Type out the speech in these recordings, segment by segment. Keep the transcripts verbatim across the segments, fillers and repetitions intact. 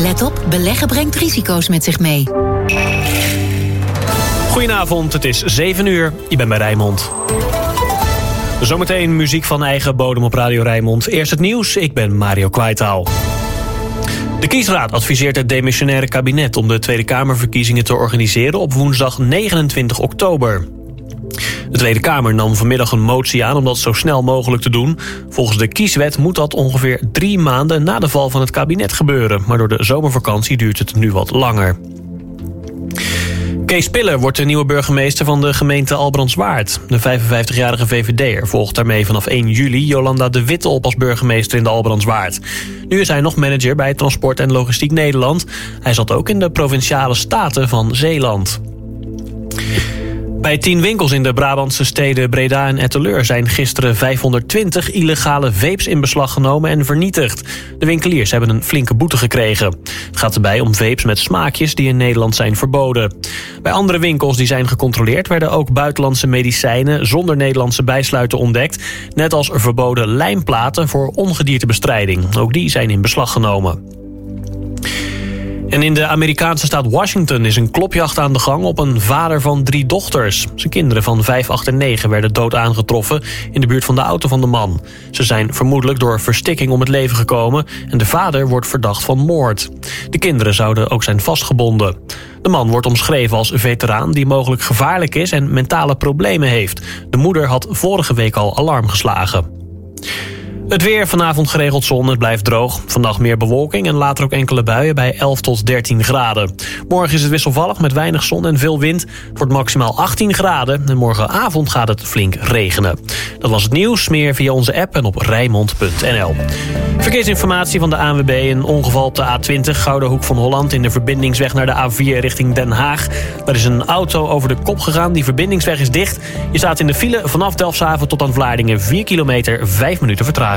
Let op, beleggen brengt risico's met zich mee. Goedenavond, het is zeven uur. Je bent bij Rijnmond. Zometeen muziek van eigen bodem op Radio Rijnmond. Eerst het nieuws, ik ben Mario Kwaitaal. De kiesraad adviseert het demissionaire kabinet om de Tweede Kamerverkiezingen te organiseren op woensdag negenentwintig oktober. De Tweede Kamer nam vanmiddag een motie aan om dat zo snel mogelijk te doen. Volgens de kieswet moet dat ongeveer drie maanden na de val van het kabinet gebeuren. Maar door de zomervakantie duurt het nu wat langer. Kees Piller wordt de nieuwe burgemeester van de gemeente Albrandswaard. De vijfenvijftigjarige V V D'er volgt daarmee vanaf één juli Jolanda de Witte op als burgemeester in de Albrandswaard. Nu is hij nog manager bij Transport en Logistiek Nederland. Hij zat ook in de Provinciale Staten van Zeeland. Bij tien winkels in de Brabantse steden Breda en Etteleur zijn gisteren vijfhonderdtwintig illegale vapes in beslag genomen en vernietigd. De winkeliers hebben een flinke boete gekregen. Het gaat erbij om vapes met smaakjes die in Nederland zijn verboden. Bij andere winkels die zijn gecontroleerd werden ook buitenlandse medicijnen zonder Nederlandse bijsluiter ontdekt. Net als verboden lijmplaten voor ongediertebestrijding. Ook die zijn in beslag genomen. En in de Amerikaanse staat Washington is een klopjacht aan de gang op een vader van drie dochters. Zijn kinderen van vijf, acht en negen werden dood aangetroffen in de buurt van de auto van de man. Ze zijn vermoedelijk door verstikking om het leven gekomen en de vader wordt verdacht van moord. De kinderen zouden ook zijn vastgebonden. De man wordt omschreven als veteraan die mogelijk gevaarlijk is en mentale problemen heeft. De moeder had vorige week al alarm geslagen. Het weer, vanavond geregeld zon, het blijft droog. Vannacht meer bewolking en later ook enkele buien bij elf tot dertien graden. Morgen is het wisselvallig met weinig zon en veel wind. Het wordt maximaal achttien graden en morgenavond gaat het flink regenen. Dat was het nieuws, meer via onze app en op rijnmond punt n l. Verkeersinformatie van de A N W B. Een ongeval op de A twintig, Gouden Hoek van Holland, in de verbindingsweg naar de A vier richting Den Haag. Daar is een auto over de kop gegaan, die verbindingsweg is dicht. Je staat in de file vanaf Delfshaven tot aan Vlaardingen, vier kilometer, vijf minuten vertraging.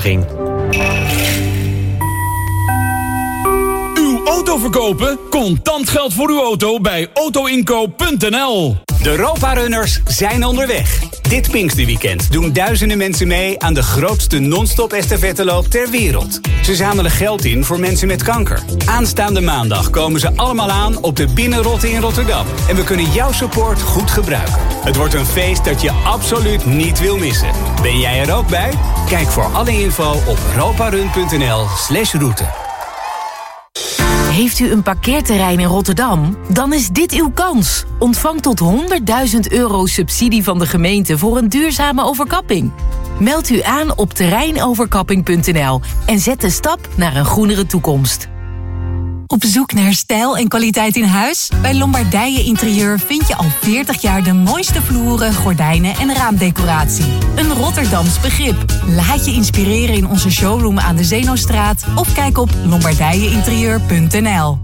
Uw auto verkopen? Contant geld voor uw auto bij auto inkoop punt n l. De Europa-runners zijn onderweg. Dit Pinksterweekend doen duizenden mensen mee aan de grootste non-stop estafetteloop ter wereld. Ze zamelen geld in voor mensen met kanker. Aanstaande maandag komen ze allemaal aan op de Binnenrotte in Rotterdam. En we kunnen jouw support goed gebruiken. Het wordt een feest dat je absoluut niet wil missen. Ben jij er ook bij? Kijk voor alle info op europarun punt n l slash route. Heeft u een parkeerterrein in Rotterdam? Dan is dit uw kans. Ontvang tot honderdduizend euro subsidie van de gemeente voor een duurzame overkapping. Meld u aan op terreinoverkapping punt n l en zet de stap naar een groenere toekomst. Op zoek naar stijl en kwaliteit in huis? Bij Lombardije Interieur vind je al veertig jaar de mooiste vloeren, gordijnen en raamdecoratie. Een Rotterdams begrip. Laat je inspireren in onze showroom aan de Zeenostraat of kijk op lombardije interieur punt n l.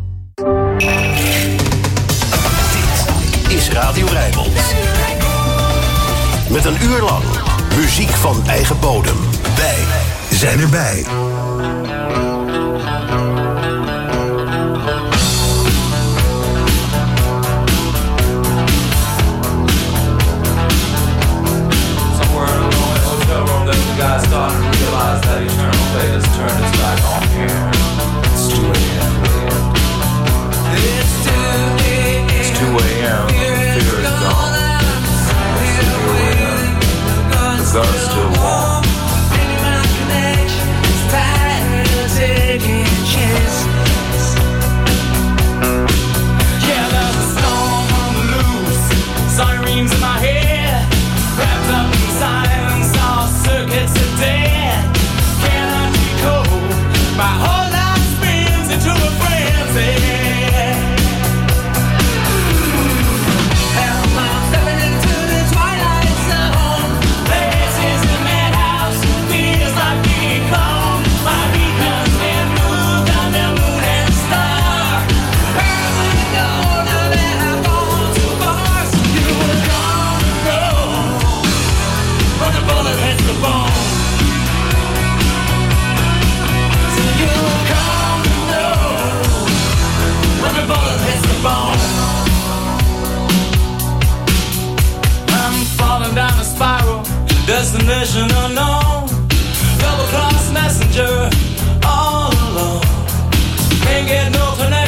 Dit is Radio Rijnmond. Met een uur lang muziek van eigen bodem. Wij zijn erbij. Guy started to realize that eternal fate has turned its back on here. It's two a.m. It's two a.m. Fear is gone. It's two a.m. The gun's still warm. Yeah, there's a storm on the loose. Sirens in my head. Wrapped up in silence. All circuits are dead. Cannot decode. My whole life spins into a frenzy. Hell, I'm stepping into the twilight zone. This is the madhouse. Feels like decom. My beacon's been moved under moon and star. Where am I going now that I've gone too far? So you were gone, no. When the bullet hits the bone. So you'll come to know when the bullet hits the bone. I'm falling down a spiral, destination unknown. Double cross messenger, all alone. Can't get no connection.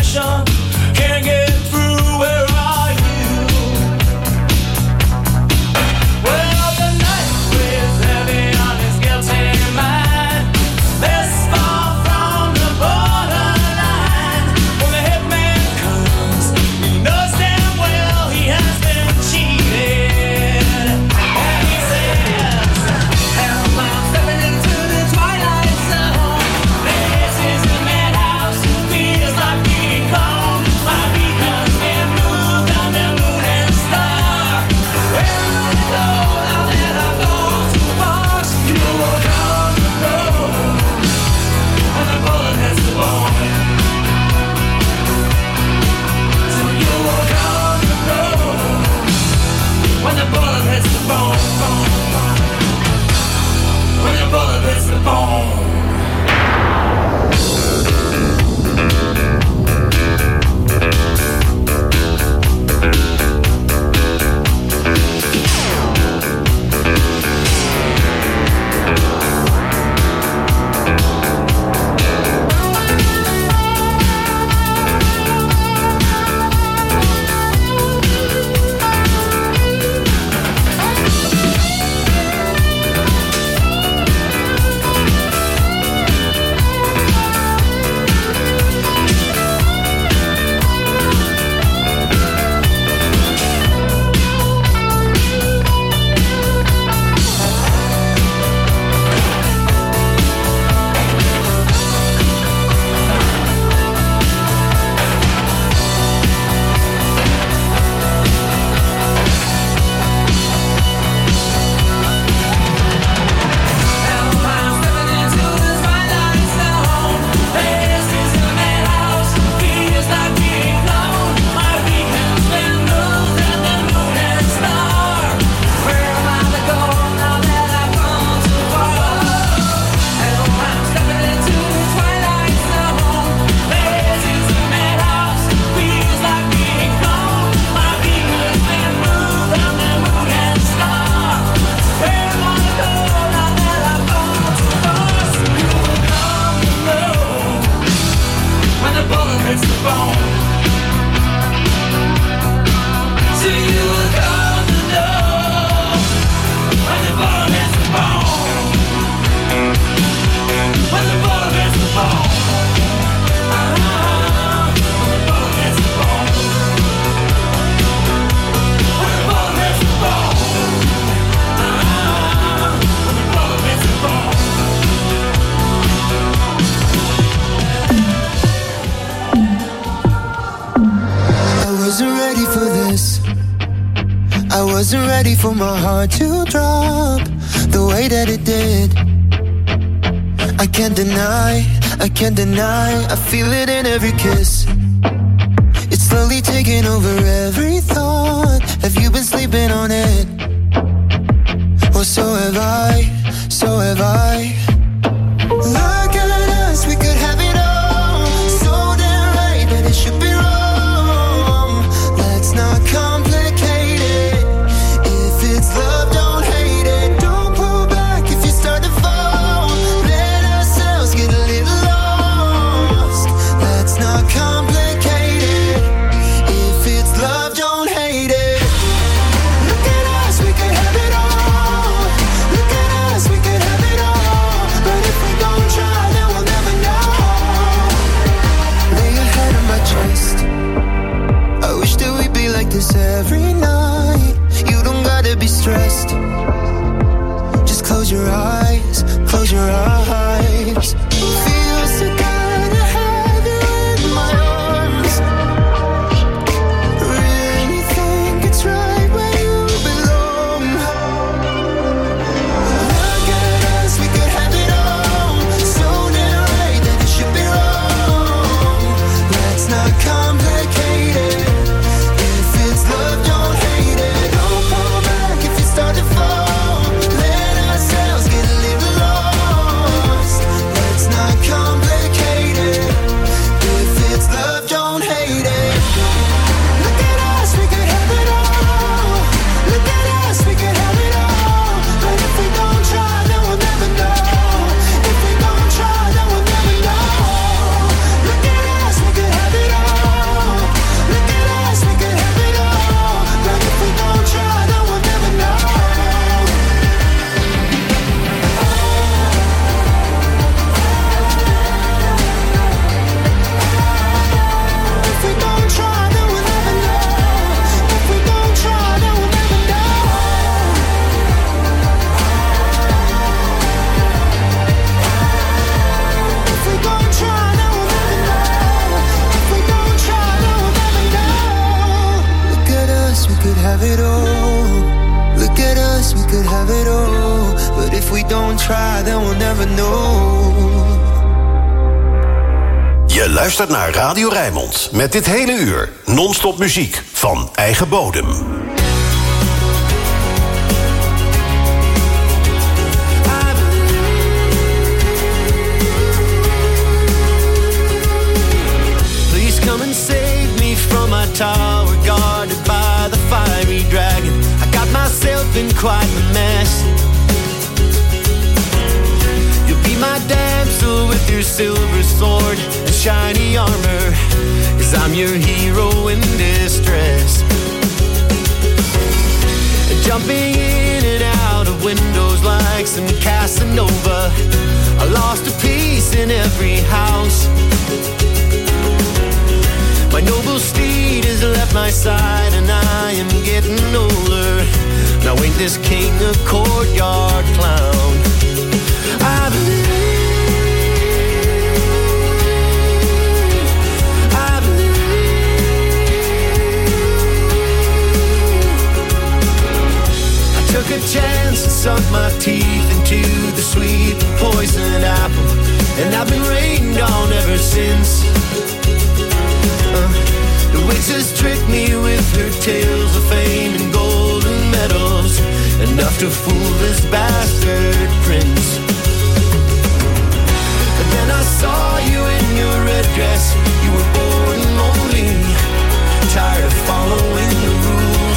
wasn't ready for this. I wasn't ready for my heart to drop the way that it did. I can't deny, I can't deny, I feel it in every kiss. It's slowly taking over every thought. Have you been sleeping on it? Well, so have I, so have I. Look at us, we could have it all. So damn right that it should be wrong. Let's not complicate it. If it's love, don't hate it. Don't pull back if you start to fall. Let ourselves get a little lost. Let's not complicate it. If it's love, don't hate it. Look at us, we could have it all. Look at us, we could have it all. But if we don't try, then we'll never know. Lay your head on my chest. I wish that we'd be like this every night. You don't gotta be stressed. Just close your eyes, close your eyes. Feels so good to have you in my arms. Really think it's right where you belong. Look at us, we could have it all. So damn right that it should be wrong. Let's not complicate it. If it's love, don't hate it. Don't pull back if you start to fall. Let ourselves get a little lost. Let's not complicate it. If it's love, don't hate it. Look at us, we could have it all. Look at us, we could have it all. But if we don't try, then we'll never know. If we don't try, then we'll never know. Look at us, we could have it all. Look at us, we could have it all. But if we don't try, then we'll never know. If we don't try, then we'll never know. If we don't try, then we'll never know. If we don't try, then we'll never know. If we don't try, then we'll never know. Look at us, we could have it all. Look at us, we could have it all. But if we don't try, then we'll never know. Je luistert naar Radio Rijnmond met dit hele uur non-stop muziek van eigen bodem. Please come and save me from my tower, guarded by the fiery dragon. I got myself in quite a mess. You'll be my damsel with your silver sword and shiny armor, 'cause I'm your hero in distress. Jumping in and out of windows like some Casanova. I lost a piece in every house. My noble steed has left my side and I am getting older. Now ain't this king a courtyard clown? I believe, I believe. I took a chance and sunk my teeth into the sweet poison apple, and I've been rained on ever since. The witch has tricked me with her tales of fame and golden medals, enough to fool this bastard prince. And then I saw you in your red dress. You were bored and lonely, tired of following the rules.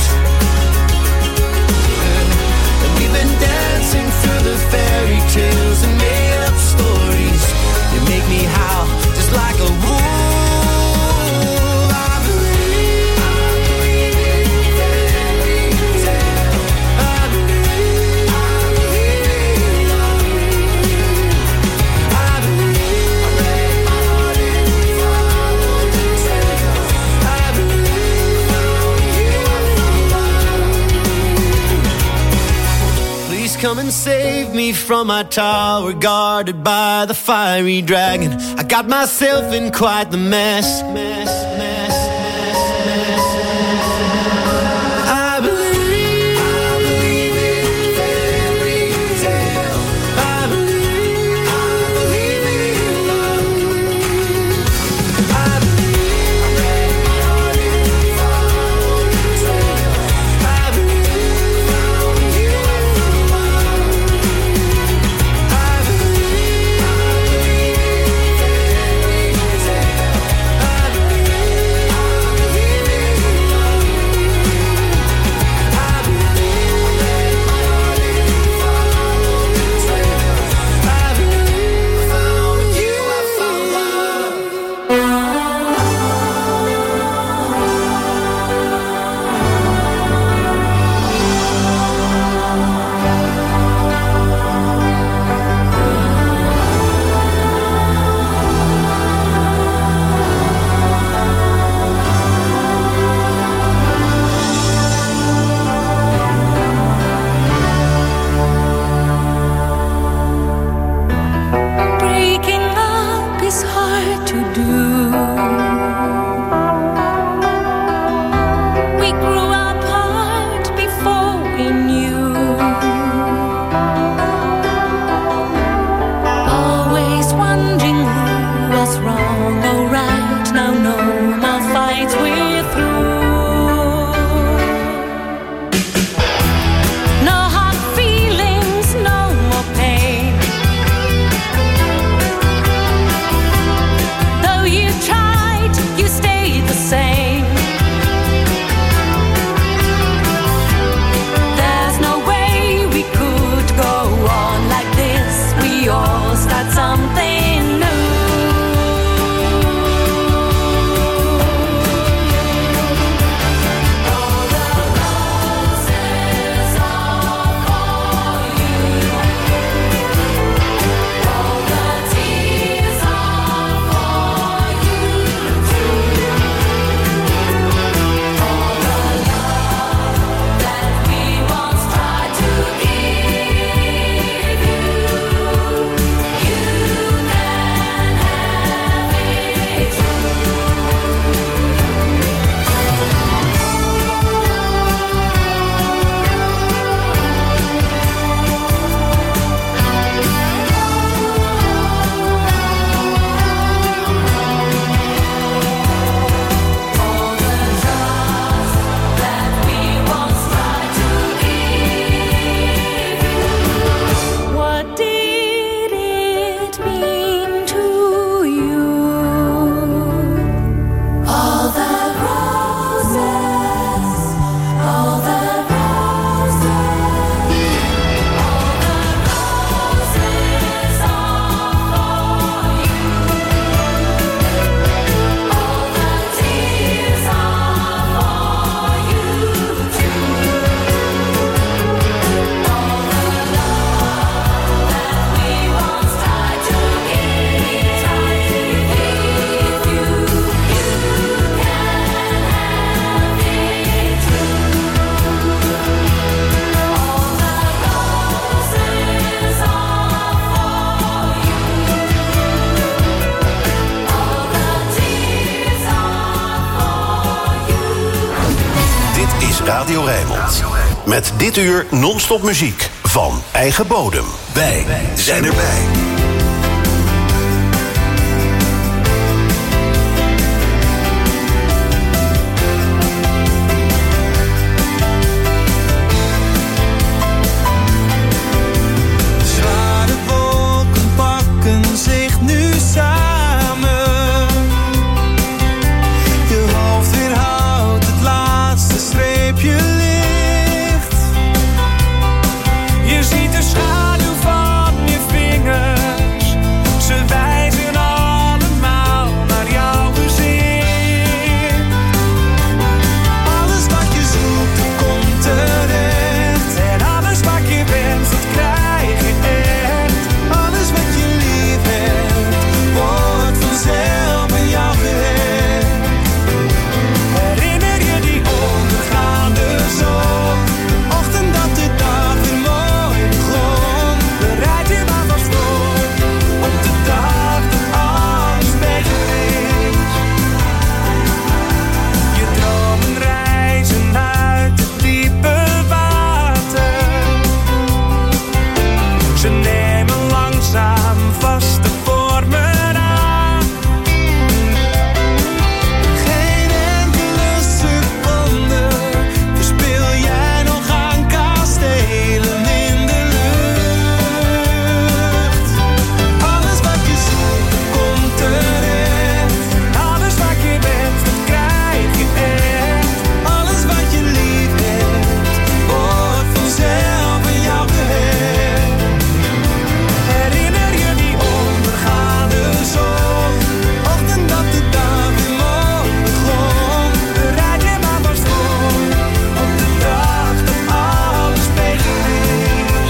And we've been dancing through the fairy tales and made up stories. You make me howl just like a wolf. Come and save me from my tower, guarded by the fiery dragon. I got myself in quite the mess. Mess, mess, mess, mess. Radio Rijnmond. Met dit uur non-stop muziek van eigen bodem. Wij zijn erbij. Zich nu samen. Je hoofd weerhoudt het laatste streepje licht. Je ziet de schaduw van je vingers. Ze wijzen allemaal naar jouw gezicht. Alles wat je zoekt, dat komt terecht. En alles wat je wenst, dat krijg je echt. Alles wat je lief hebt, wordt vanzelf aan jou gehecht. Herinner je die ondergaande zon? De ochtend dat de dag weer mooi begon. Bereid je maar vast voor op de dag dat alles beter is. Je dromen reizen uit het diepe water. Ze nemen langzaam vaste vormen aan. Geen enkele seconde verspil jij nog aan kastelen in de lucht. Alles wat je zoekt, dat komt terecht. Alles wat je wenst, dat krijg je echt. Alles wat je lief hebt, wordt vanzelf aan jou gehecht. Herinner je die ondergaande zon? De ochtend dat de dag weer mooi begon. Bereid je maar vast voor op de dag dat alles beter is.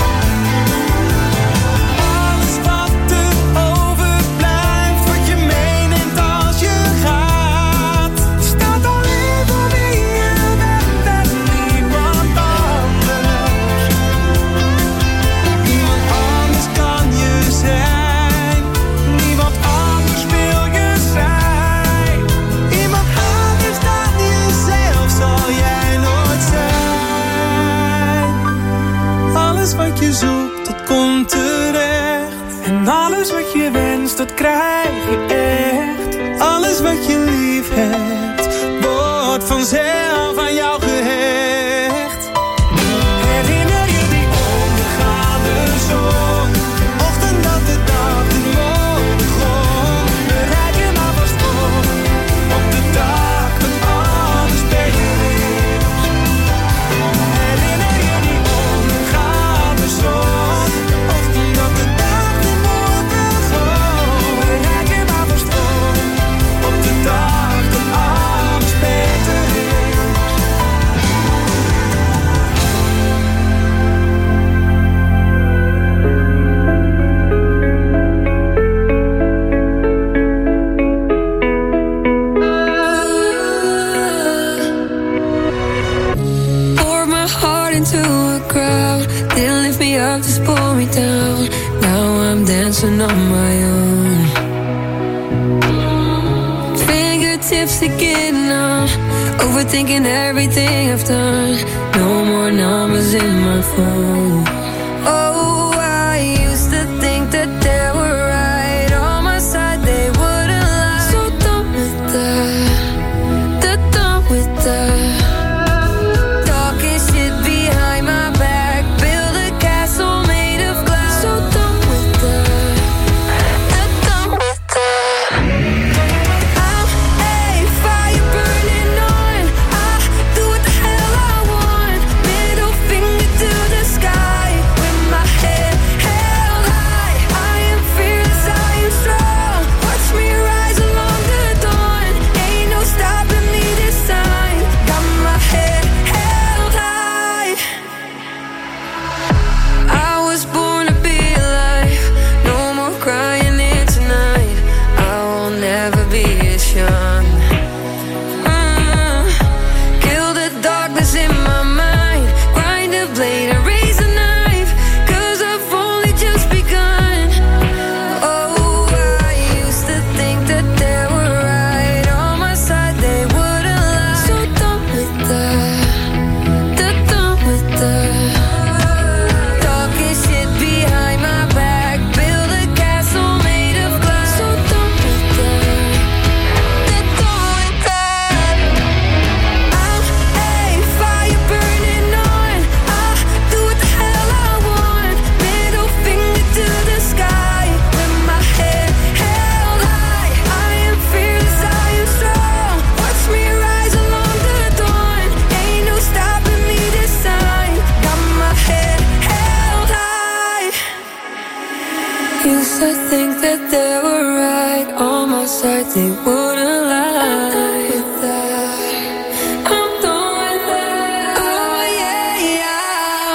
Alles wat er overblijft, wat je meeneemt als je gaat. Staat alleen voor wie je bent en niemand anders. Niemand anders kan je zijn. Niemand anders wil je zijn. Iemand anders dan jezelf zal jij nooit zijn. Alles wat je zoekt, dat komt terecht. En alles wat je wenst, dat krijg je echt. Alles wat je lief hebt, wordt vanzelf aan jou gehecht. Herinner je die ondergaande zon? De ochtend dat de dag weer mooi begon. Bereid je maar vast voor op de dag dat alles beter is. Herinner je die ondergaande zon? De ochtend dat de dag weer mooi begon. Bereid je maar vast voor op de dag dat alles beter is. Poured my heart into a crowd. Didn't lift me up, just pull me down. Now I'm dancing on my own. Fingertips to getting on. Overthinking everything I've done. No more numbers in my phone. Oh, I used to think that they were right on my side. They wouldn't lie. So done with that. They're done with that. Talking shit behind my back. Build a castle made of glass. So done with that. They're done with that. I'm a fire burning on. I do what the hell I want. Middle finger to the sky. With my head to think that they were right on my side, they wouldn't lie with that. I'm done with that. Oh yeah, yeah.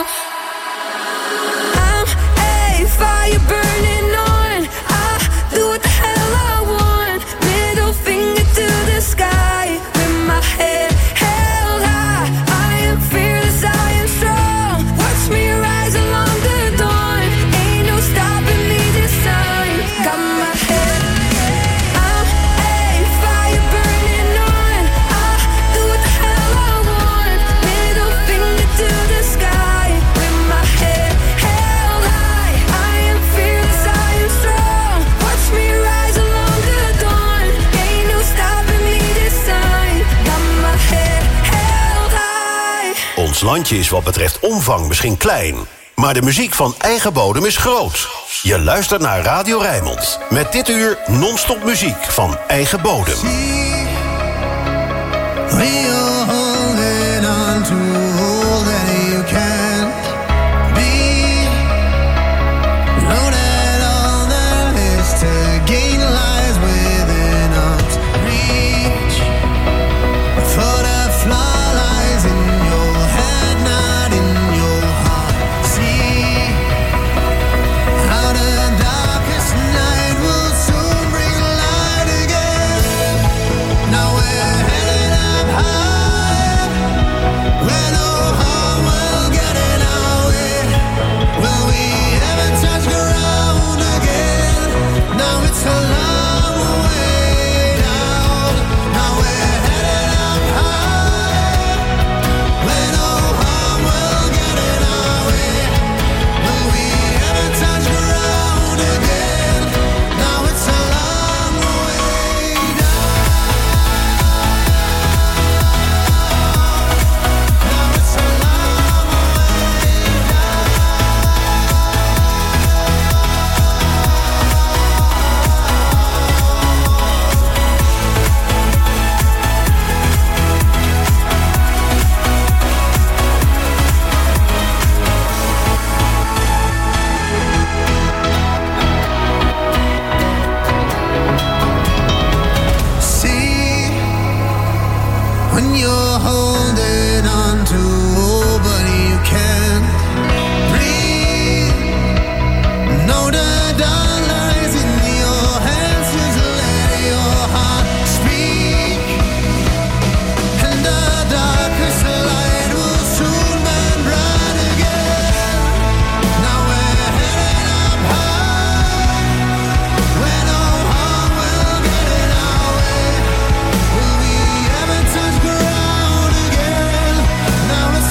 I'm a fire burning on. I do what the hell I want. Middle finger to the sky with my head held high. I am fearless, I am strong. Watch me rise along the dawn. Ain't no stopping me this time. Got my head. I'm a fire burning on. I do what the hell I want. Middle finger to the sky with my head held high. I am fearless, I am strong. Watch me rise along the dawn. Ain't no stopping me this time. Got my head held high. Ons landje is wat betreft omvang misschien klein, maar de muziek van eigen bodem is groot. Je luistert naar Radio Rijnmond. Met dit uur non-stop muziek van eigen bodem. We are holding on to all that you can't be. Know that all there is to gain lies within arm's reach. Butterfly lies in your head, not in your heart. See how the darkest night will soon bring light again. Now we're headed up high, where no harm will get in our way. Will we ever touch ground again? Now it's a long way down. Now we're headed up high, where no harm will get in our way. Will we ever touch ground again? Now it's a long way down. Now it's a long way See, when you're holding on to hope but you can't breathe. Know the dawn lies in your hands, just let your heart speak. And the darkest light will soon burn bright again. Now we're headed up high, where no harm will get in our way. Will we ever touch ground again? Now it's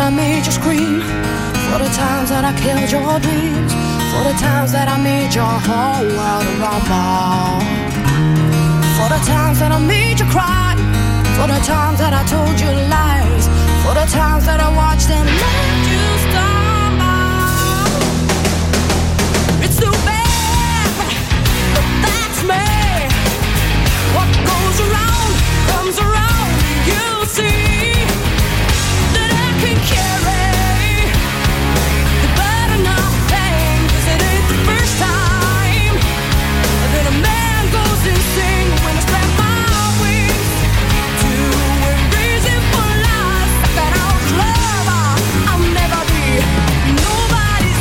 I made you scream, for the times that I killed your dreams, for the times that I made your whole world rumble, for the times that I made you cry, for the times that I told you lies, for the times that I watched and let you stumble. It's too bad, but that's me. What goes around comes around. You'll see that I can carry the burden of pain, 'cause it ain't the first time that a man goes insane when I spread my wings to embrace it for life. That out love, I'll never be nobody's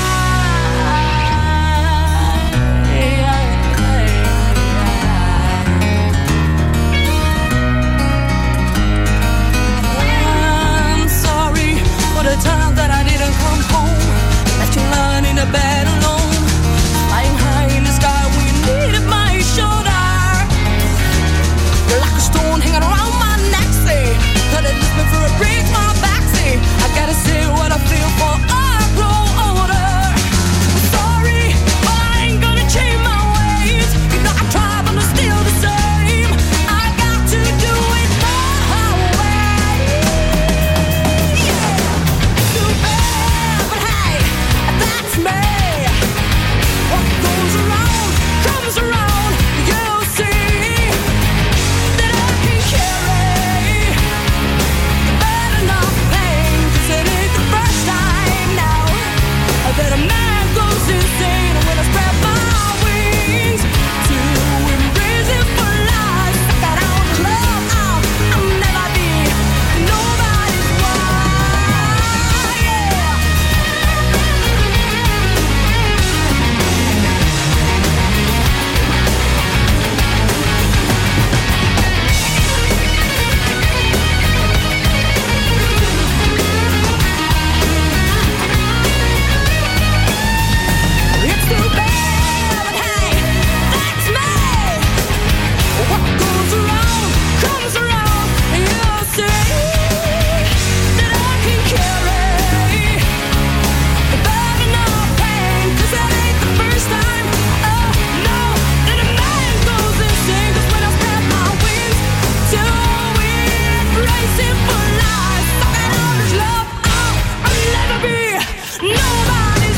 I'm sorry for the time that I didn't come home, left you lying in the bed alone, flying high in the sky when you needed my shoulder. You're like a stone hanging around my neck, say, could it lift me for a break my back, say, I gotta say what I feel for I grow older. I'm sorry, but I ain't gonna change my ways. You know I try, but I'm still the same. I got to do it my way. Yeah, too bad, but hey, that's me. What goes around comes around. You'll see that I can carry the burden of pain, 'cause it ain't the first time now that a man goes insane when I spread my wings to embrace it for life. I got out of love, I'll, I'll never be nobody's wife. Yeah. It's too bad, but hey, that's me. What goes around comes around. You'll see that I can carry the burden of pain, 'cause that ain't the first time, oh no, that a man goes insane. 'Cause when I spread my wings to embrace it for life, I got all this love, oh, I'll never be nobody's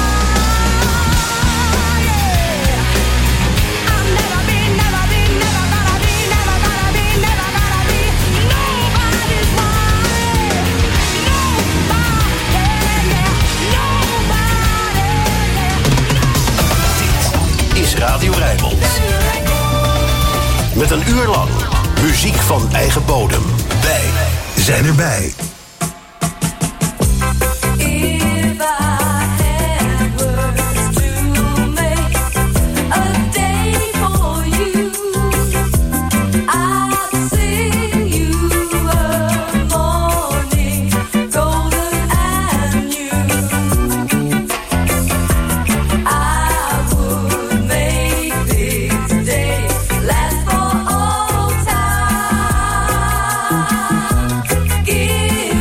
wife. Yeah. I'll never be, never be, never gonna be, never gonna be, never gonna be nobody's wife. Nobody, yeah, nobody, yeah. Dit is Radio Rijnmond. Met een uur lang muziek van eigen bodem. Wij zijn erbij. If I had words to make a day for you, I'd sing you a morning golden and new. I would make this day last for all time. Give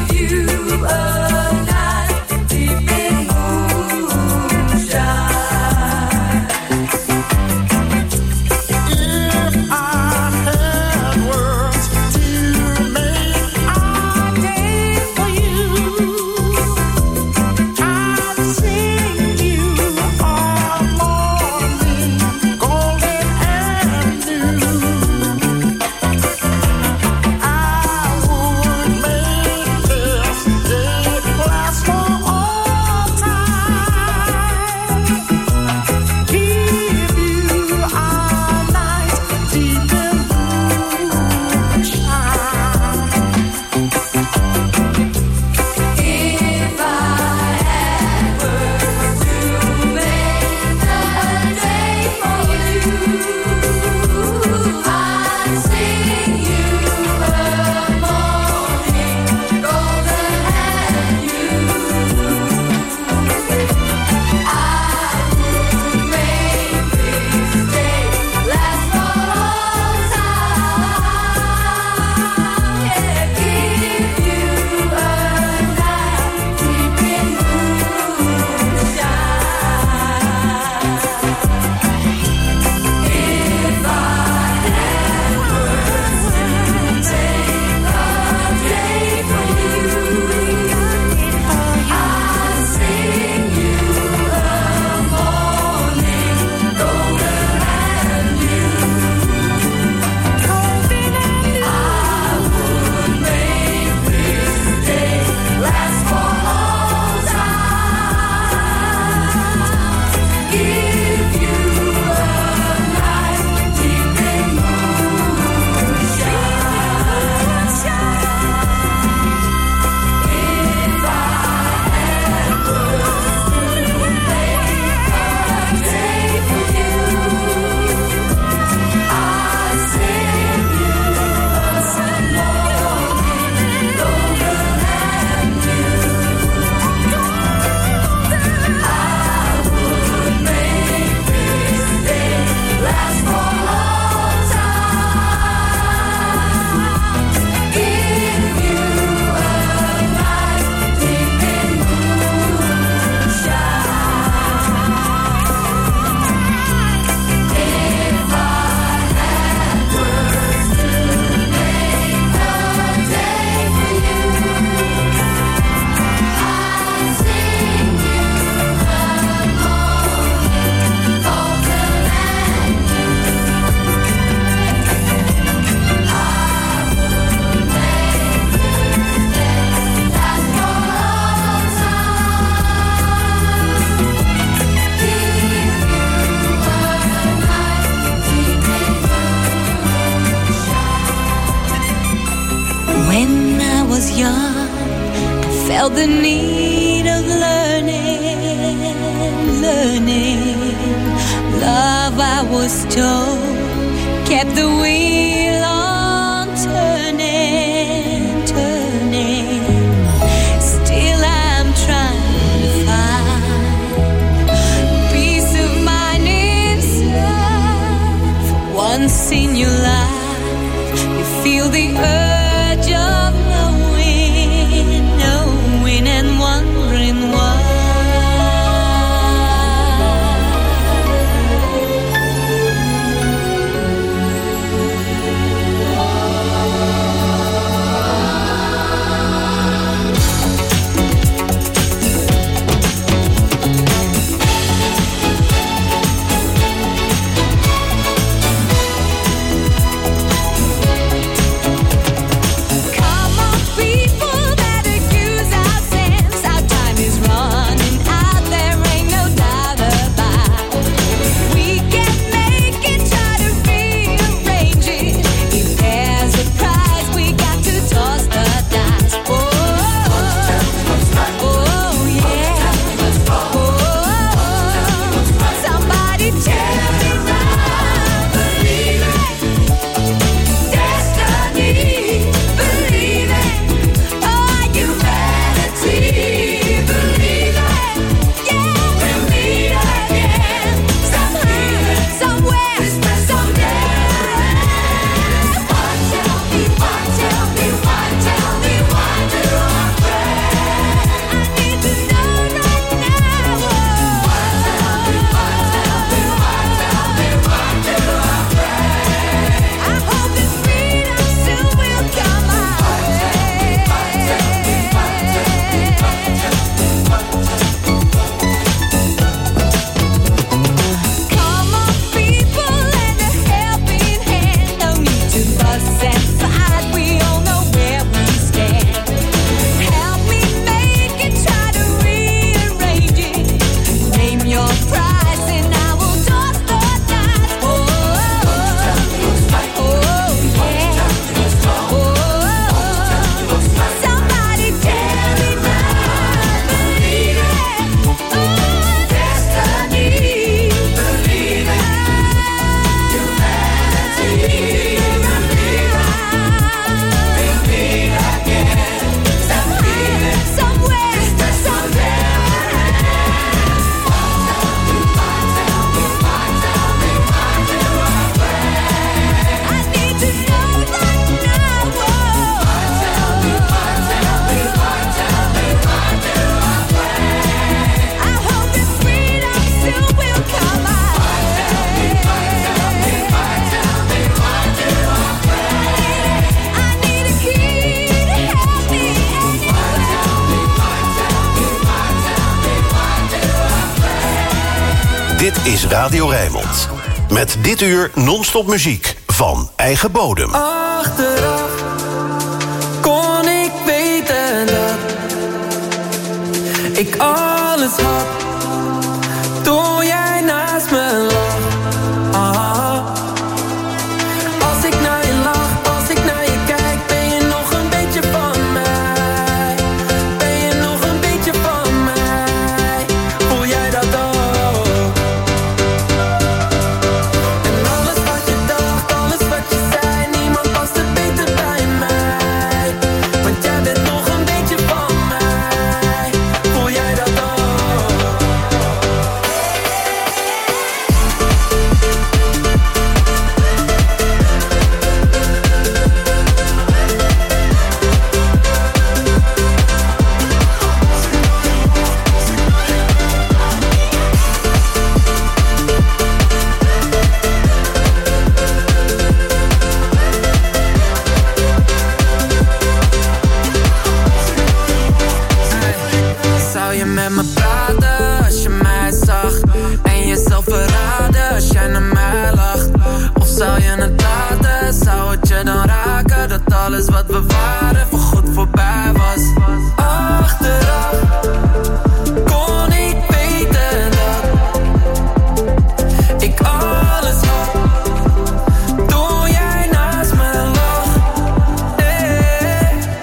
When I was young, I felt the need of learning, learning. Love, I was told, kept the wheel on turning, turning. Still I'm trying to find peace of mind inside. For once in your life, you feel the urge of knowing, knowing and wondering why. Dit is Radio Rijnmond. Met dit uur non-stop muziek van eigen bodem. Achteraf kon ik weten dat ik alles had toen jij naast me lag. Ah. Als ik naar je lach, als ik naar je kijk, ben je nog een beetje van mij? Ben je nog een beetje van mij? Voel jij dat ook? En alles wat je dacht, alles wat je zei, niemand past er beter bij mij. Want jij bent nog een beetje van mij. Voel jij dat ook? Zou je met me praten als je mij zag? En jezelf verraden als jij naar mij lacht? Of zou je het laten? Zou het je dan raken dat alles wat we waren voorgoed voorbij was? Achteraf kon ik weten dat ik alles had toen jij naast me lag. Hey.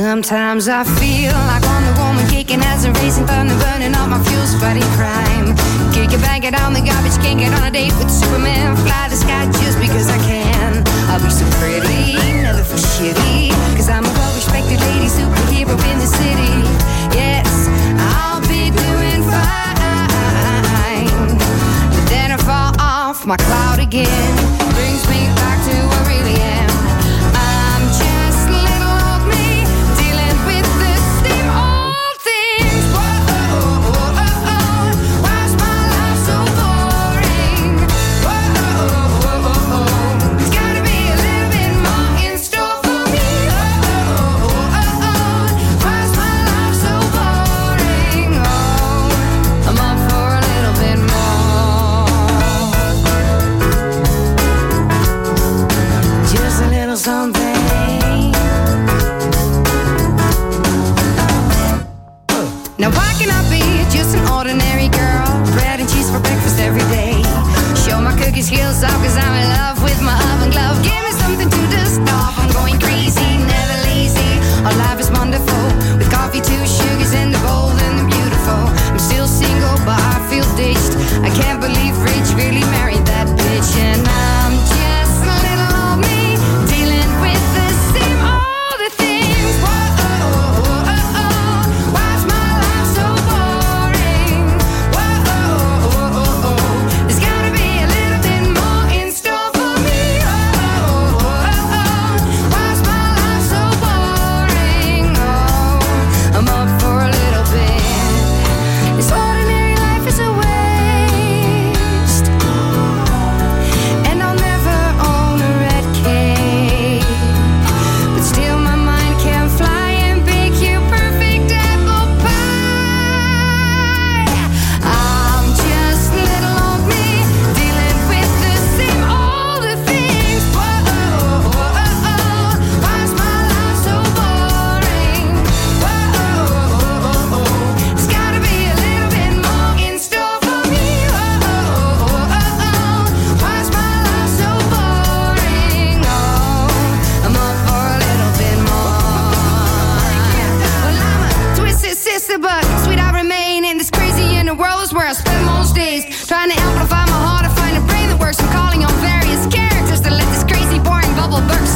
Sometimes I feel like Wonder Woman kicking as a racing thunder, burning all my fuels, fighting crime. Kick it, bang it on the garbage, can't get on a date with Superman. Fly the sky just because I can. I'll be so pretty, never feel shitty, cause I'm a well-respected lady superhero in the city. Yes, I'll be doing fine. But then I fall off my cloud again. Brings me back to who I really am. I'm just little old me, dealing with the same old things. Whoa, oh, oh, oh. Why's my life so boring? Whoa, oh, oh, oh. There's gotta be a little bit more in store for me. Oh, oh, oh, oh. Why's my life so boring? Oh, I'm up for a little bit more. Just a little something. Now why can I be just an ordinary girl? Bread and cheese for breakfast every day. Show my cookie skills off cause I'm in love with my oven glove. Give me something to dust off, I'm going crazy, never lazy. Our life is wonderful, with coffee, two sugars and the bold and the beautiful. I'm still single but I feel ditched. I can't believe Rich really married that bitch. And I'm just a little old me, dealing with the same old things. Whoa, oh, oh, oh. Why's my life so boring? Whoa, oh, oh, oh. There's gotta be a little bit more in store for me. Oh, oh, oh, oh. Why's my life so boring? Oh, I'm up for a little bit. This ordinary life is a waste, and I'll never own a red cake. But still my mind can fly and bake you perfect apple pie. I'm just little old me, dealing with the same old things. Whoa, oh, oh, oh. Why's my life so boring? Whoa, oh, oh, oh. There's gotta be a little bit more in store for me. Whoa, oh, oh, oh. Why's my life so boring? Oh, I'm up for a little bit more. Well, I'm a twisted sister, but sweet I remain in this crazy inner world is where I spend most days. Trying to amplify my heart to find a brain that works. I'm calling on various characters to let this crazy, boring bubble burst.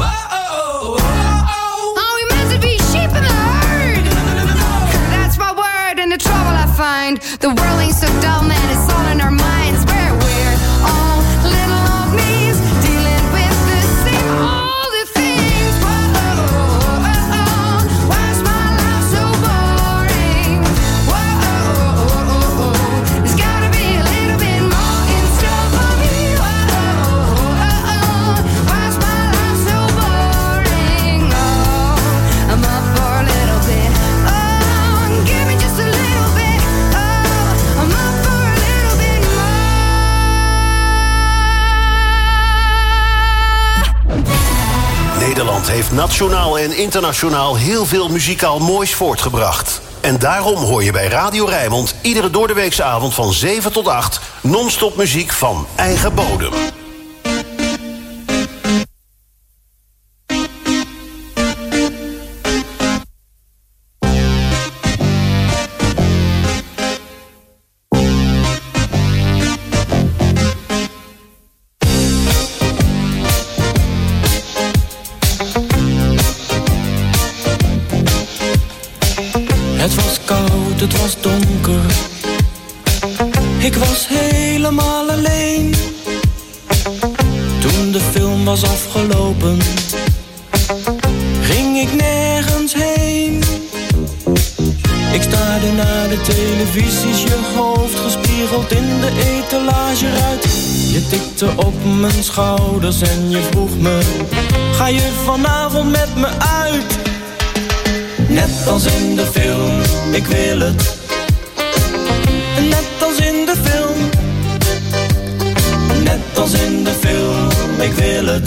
Are we meant to be sheep in the herd? That's my word and the trouble I find. The world ain't so dull, man, it's all in our minds. Where we're all little old me's, dealing with the same old things. Whoa, oh, oh, oh. Why's my life so boring? Whoa, oh, oh, oh. There's gotta be a little bit more in store for me. Whoa, oh, oh, oh. Why's my life so boring? Oh, I'm up for a little bit. Oh, give me just a little bit. Oh, I'm up for a little bit more. Nederland heeft nationaal en internationaal heel veel muzikaal moois voortgebracht. En daarom hoor je bij Radio Rijnmond iedere doordeweekse avond van zeven tot acht non-stop muziek van eigen bodem. Het was koud, het was donker. Ik was helemaal alleen. Toen de film was afgelopen, ging ik nergens heen. Ik staarde naar de televisies, je hoofd gespiegeld in de etalageruit. Je tikte op mijn schouders en je vroeg me: ga je vanavond met me uit? Net als in de film, ik wil het. Net als in de film. Net als in de film, ik wil het.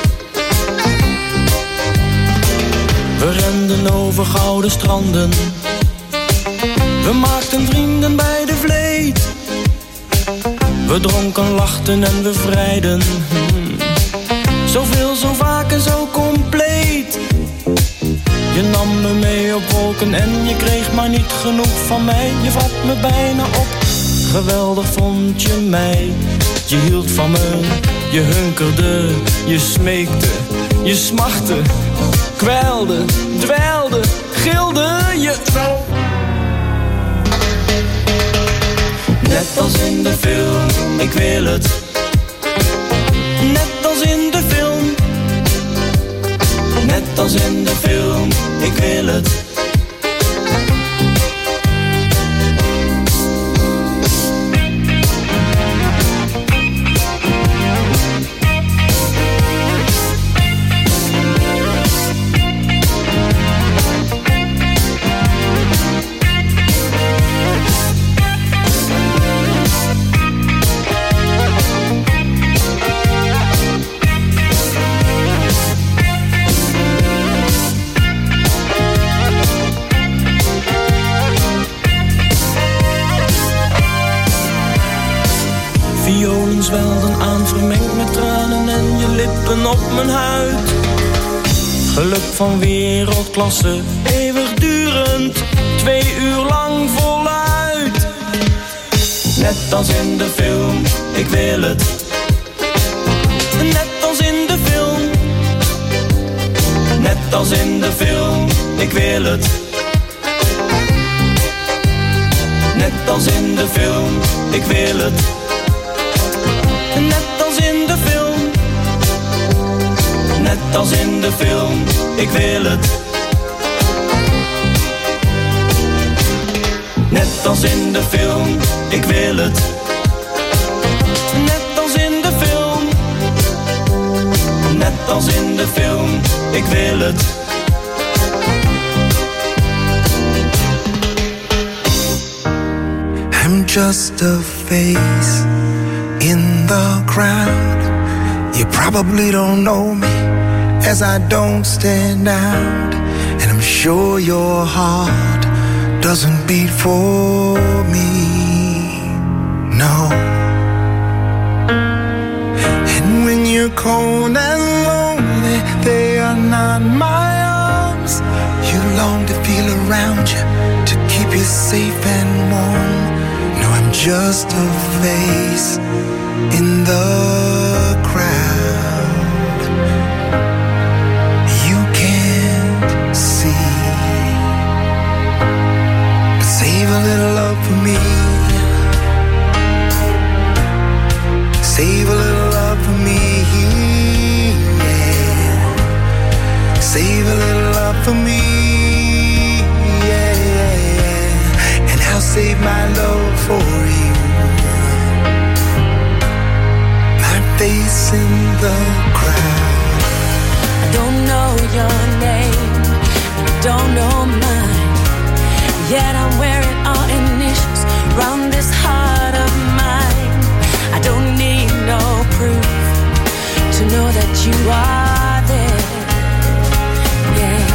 We renden over gouden stranden. We maakten vrienden bij de vleet. We dronken, lachten en we vrijden. Zoveel, zo vaak en zo compleet. Je nam me mee op wolken en je kreeg maar niet genoeg van mij. Je vat me bijna op, geweldig vond je mij. Je hield van me, je hunkerde, je smeekte, je smachtte, kwelde, dweilde, gilde je. Net als in de film, ik wil het. Net als in de film. Net als in de film, ik wil het. Violen zwelden aan, vermengd met tranen en je lippen op mijn huid. Geluk van wereldklasse, eeuwigdurend, twee uur lang voluit. Net als in de film, ik wil het. Net als in de film. Net als in de film, ik wil het. Net als in de film, ik wil het. Net als in de film. Net als in de film, ik wil het. Net als in de film, ik wil het. Net als in de film. Net als in de film, ik wil het. I'm just a face in the crowd. You probably don't know me, as I don't stand out. And I'm sure your heart doesn't beat for me, no. And when you're cold and lonely, they are not my arms. You long to feel around you, to keep you safe and warm. No, I'm just a face in the crowd. You can't see. But save a little love for me. Save a little love for me. Yeah. Save a little love for me. Yeah, yeah, yeah. And I'll save my love for you. Face in the crowd. I don't know your name, you don't know mine. Yet I'm wearing our initials round this heart of mine. I don't need no proof to know that you are there. Yeah.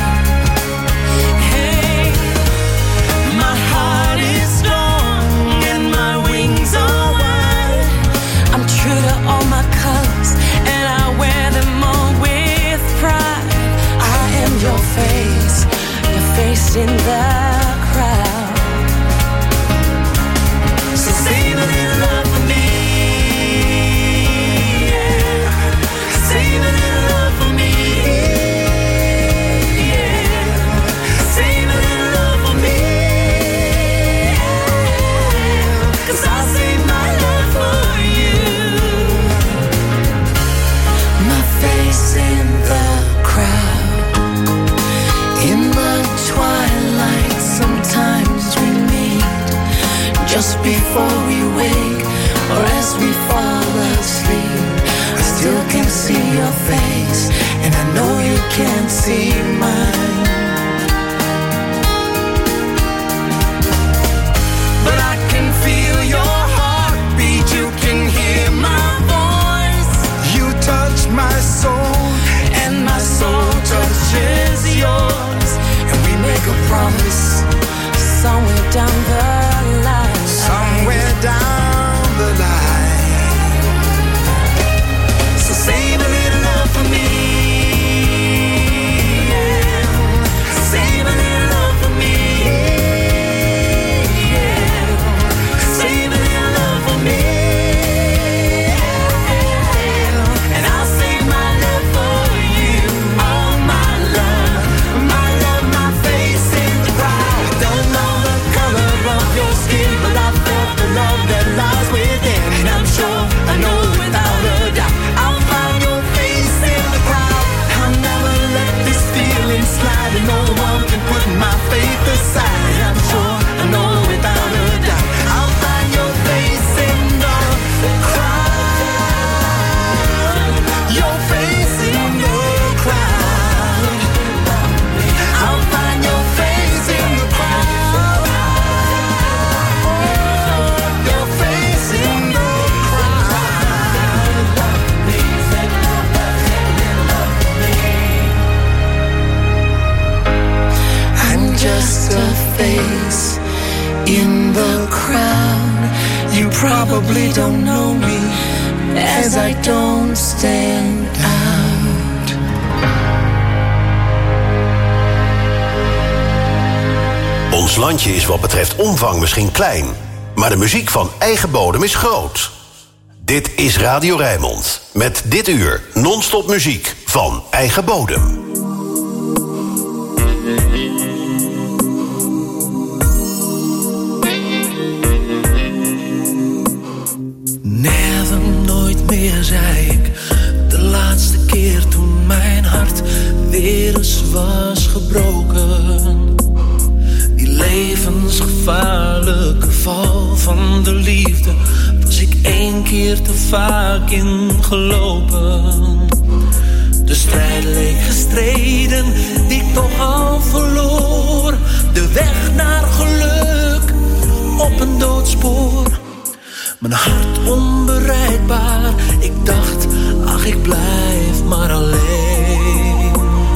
Hey, my heart is strong and my wings are wide. I'm true to all my colors, and I wear them all with pride. I am your face, your face in the crowd. So save a little love for me, yeah. Save a little love for me, yeah. Save a little love for me, yeah. 'Cause I'll save my love for you. Face in the crowd. In the twilight sometimes we meet, just before we wake or as we fall asleep. I still can see your face, and I know you can't see mine. But I can feel your heartbeat, you can hear my voice. You touch my soul, and my soul touches yours, and we make a promise somewhere down the line. Somewhere down the line. So save a little in the crowd. You probably don't know me, as I don't stand out. Ons landje is wat betreft omvang misschien klein, maar de muziek van eigen bodem is groot. Dit is Radio Rijnmond, met dit uur non-stop muziek van eigen bodem. Never, nooit meer, zei ik. De laatste keer toen mijn hart weer eens was gebroken. Die levensgevaarlijke val van de liefde was ik één keer te vaak ingelopen. De strijd leek gestreden, die ik toch al verloor. De weg naar geluk op een doodspoor. Mijn hart onbereikbaar, ik dacht, ach ik blijf maar alleen.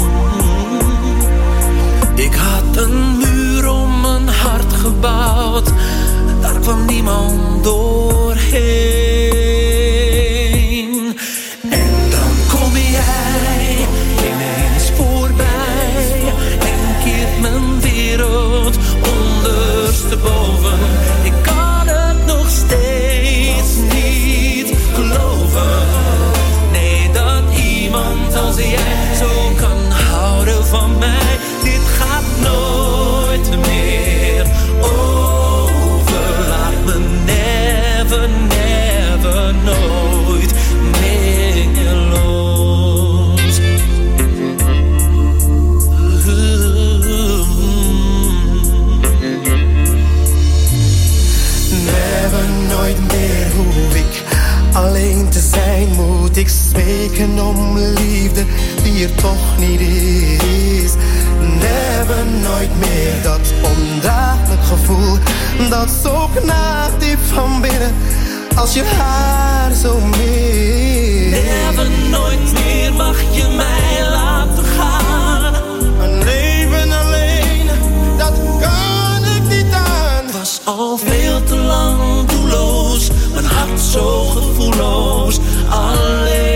Ik had een muur om mijn hart gebouwd, daar kwam niemand doorheen. En dan kom jij ineens voorbij en keert mijn wereld ondersteboven. Ik kan het nog steeds niet geloven. Nee, dat iemand als jij zo kan houden van mij. Dit gaat nooit meer over. Laat me never, never, nooit meer los. Never, nooit meer hoef ik alleen te zijn. Moet ik smeken om liefde die er toch niet is. Never, nooit meer dat ondraaglijk gevoel dat zo knaagt diep van binnen als je haar zo mist. Never, nooit meer mag je mij laten gaan. Een leven alleen, dat kan ik niet aan. Was al veel te lang doelloos, mijn hart zo gevoelloos, alleen.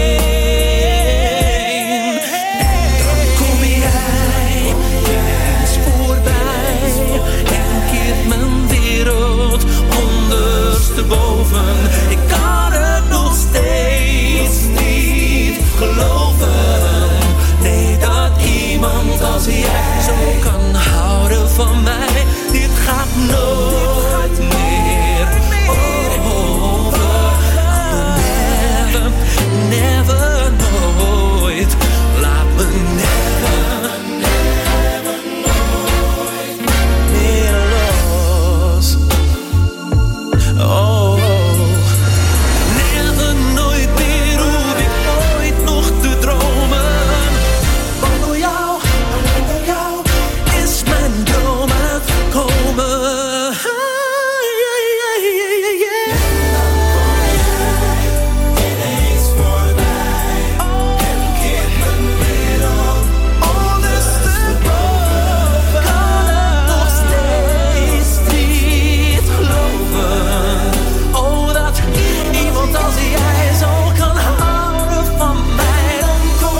En dan kom jij ineens voorbij en keert mijn wereld ondersteboven. Ik kan het nog steeds niet geloven. Nee, dat iemand als jij zo kan houden van mij. Dit gaat nooit meer over. Never, never, nooit. Laat me never, never, nooit meer los. Oh, never, nooit meer hoef ik ooit nog te dromen. Want door jou, alleen door jou is mijn droom uitgekomen. Ineens voorbij en keert mijn wereld ondersteboven. Kan het nog steeds niet geloven. Oh, dat iemand als jij zo kan houden van mij. Dan kom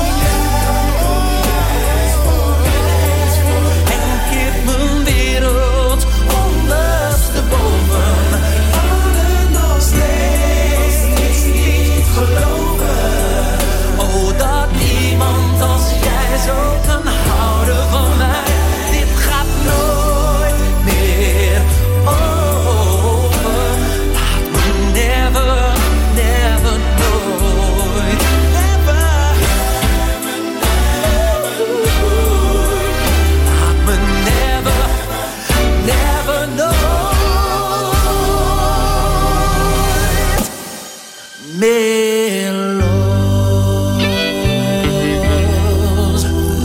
jij en keert mijn wereld ondersteboven. Kan het nog steeds niet geloven. Oh, dat iemand als jij zo kan houden van mij. Dit gaat nooit meer over. Laat me never, never, nooit. Never, laat me never, never, nooit meer los.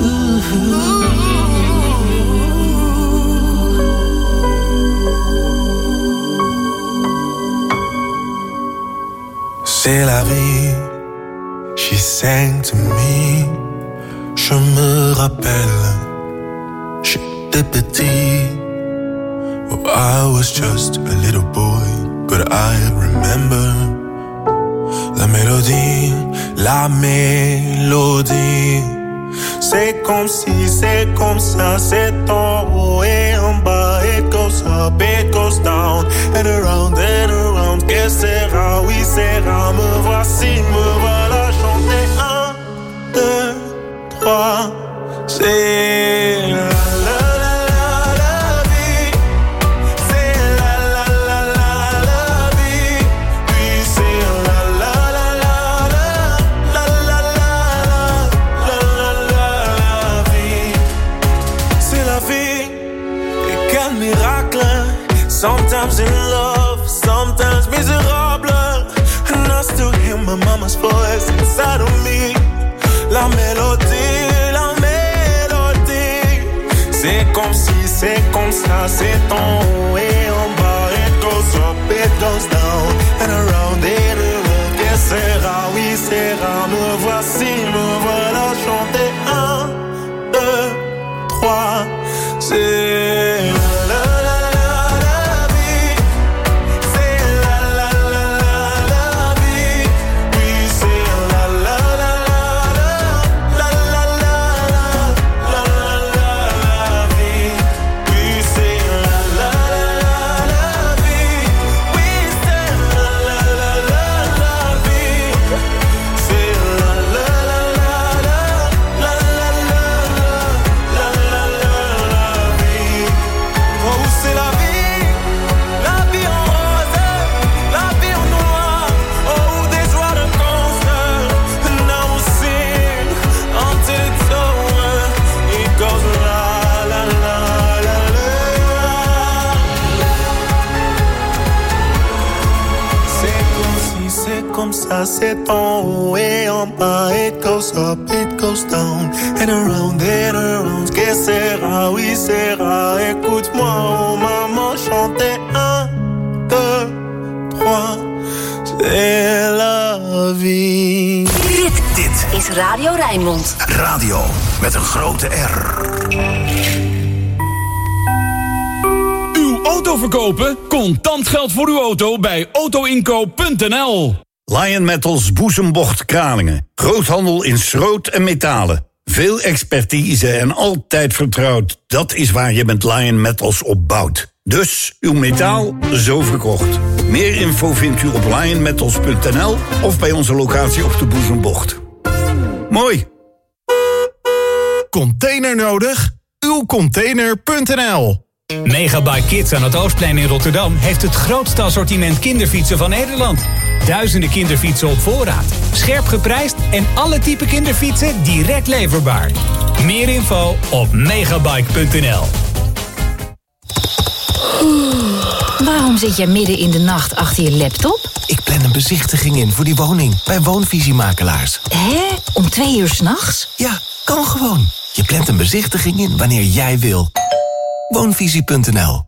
C'est la vie, she sang to me. Je me rappelle, j'étais petit, Well, I was just a little boy, but I remember la mélodie, la mélodie. C'est comme si, c'est comme ça, c'est en haut et en bas. It goes up, it goes down, and around and around. Que sera, oui sera, me voici, me voilà chanter. Un, deux, trois, c'est la la. Sometimes in love, sometimes miserable. And I still hear my mama's voice inside of me. La mélodie, la mélodie. C'est comme si, c'est comme ça, c'est en haut et en bas. It goes up, it goes down, and around and around. Que sera, oui sera, me voici, me voilà chanter. Un, deux, trois, c'est la la. C'est en haut et en bas. It goes up, it goes down, and around and around. Que sera, oui sera. Écoute-moi, oh maman, chanter. Un, deux, trois. C'est la vie. Dit, dit is Radio Rijnmond. Radio met een grote R. Uw auto verkopen? Contant geld voor uw auto bij autoinkoop punt n l. Lion Metals Boezembocht Kralingen. Groothandel in schroot en metalen. Veel expertise en altijd vertrouwd. Dat is waar je met Lion Metals op bouwt. Dus uw metaal zo verkocht. Meer info vindt u op lion metals punt n l of bij onze locatie op de Boezembocht. Mooi. Container nodig? uw container punt n l. Megabyte Kids aan het Oostplein in Rotterdam heeft het grootste assortiment kinderfietsen van Nederland. Duizenden kinderfietsen op voorraad, scherp geprijsd en alle type kinderfietsen direct leverbaar. Meer info op megabyte punt n l. Waarom zit jij midden in de nacht achter je laptop? Ik plan een bezichtiging in voor die woning bij Woonvisiemakelaars. Hè? Om twee uur 's nachts? Ja, kan gewoon. Je plant een bezichtiging in wanneer jij wil. Woonvisie punt n l.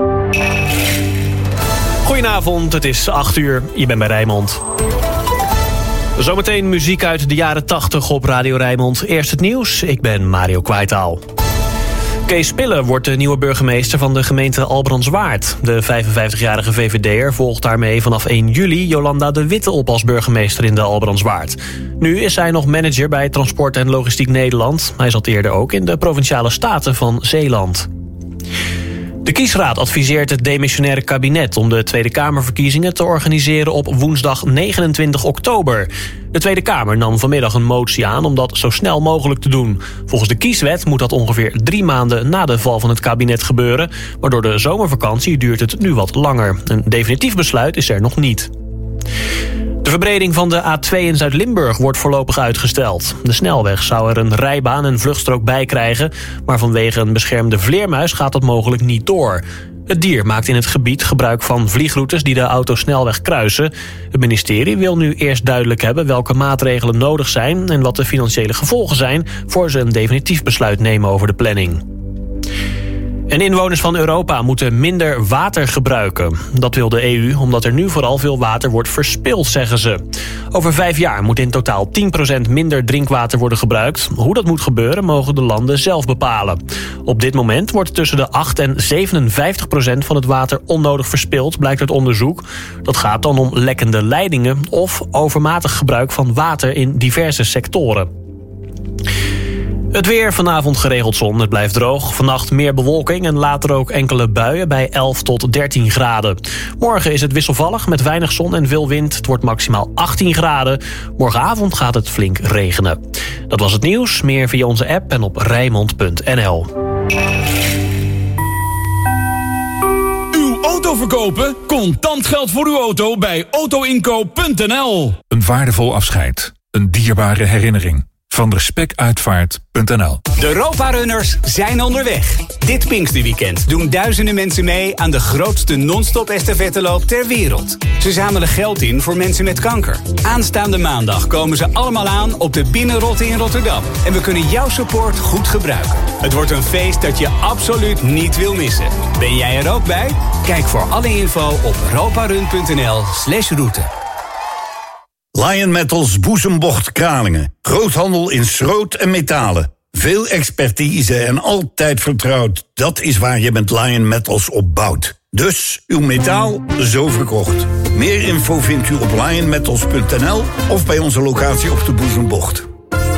Goedenavond, het is acht uur. Je bent bij Rijnmond. Zometeen muziek uit de jaren tachtig op Radio Rijnmond. Eerst het nieuws, ik ben Mario Kwaitaal. Kees Spiller wordt de nieuwe burgemeester van de gemeente Albrandswaard. De vijfenvijftigjarige V V D'er volgt daarmee vanaf één juli Jolanda de Witte op als burgemeester in de Albrandswaard. Nu is hij nog manager bij Transport en Logistiek Nederland. Hij zat eerder ook in de Provinciale Staten van Zeeland. De kiesraad adviseert het demissionaire kabinet om de Tweede Kamerverkiezingen te organiseren op woensdag negenentwintig oktober. De Tweede Kamer nam vanmiddag een motie aan om dat zo snel mogelijk te doen. Volgens de kieswet moet dat ongeveer drie maanden na de val van het kabinet gebeuren, maar door de zomervakantie duurt het nu wat langer. Een definitief besluit is er nog niet. De verbreding van de A twee in Zuid-Limburg wordt voorlopig uitgesteld. De snelweg zou er een rijbaan en vluchtstrook bij krijgen, maar vanwege een beschermde vleermuis gaat dat mogelijk niet door. Het dier maakt in het gebied gebruik van vliegroutes die de autosnelweg kruisen. Het ministerie wil nu eerst duidelijk hebben welke maatregelen nodig zijn en wat de financiële gevolgen zijn voor ze een definitief besluit nemen over de planning. En inwoners van Europa moeten minder water gebruiken. Dat wil de E U omdat er nu vooral veel water wordt verspild, zeggen ze. Over vijf jaar moet in totaal tien procent minder drinkwater worden gebruikt. Hoe dat moet gebeuren mogen de landen zelf bepalen. Op dit moment wordt tussen de acht en zevenenvijftig procent van het water onnodig verspild, blijkt uit onderzoek. Dat gaat dan om lekkende leidingen of overmatig gebruik van water in diverse sectoren. Het weer, vanavond geregeld zon, het blijft droog. Vannacht meer bewolking en later ook enkele buien bij elf tot dertien graden. Morgen is het wisselvallig met weinig zon en veel wind. Het wordt maximaal achttien graden. Morgenavond gaat het flink regenen. Dat was het nieuws. Meer via onze app en op rijnmond punt n l. Uw auto verkopen? Contant geld voor uw auto bij auto inkoop punt n l. Een waardevol afscheid. Een dierbare herinnering. Van respectuitvaart punt n l. De Europa-runners zijn onderweg. Dit Pinksterweekend doen duizenden mensen mee aan de grootste non-stop estafetteloop ter wereld. Ze zamelen geld in voor mensen met kanker. Aanstaande maandag komen ze allemaal aan op de Binnenrotte in Rotterdam. En we kunnen jouw support goed gebruiken. Het wordt een feest dat je absoluut niet wil missen. Ben jij er ook bij? Kijk voor alle info op europarun punt n l slash route. Lion Metals Boezembocht Kralingen. Groothandel in schroot en metalen. Veel expertise en altijd vertrouwd. Dat is waar je met Lion Metals op bouwt. Dus uw metaal zo verkocht. Meer info vindt u op lion metals punt n l of bij onze locatie op de Boezembocht.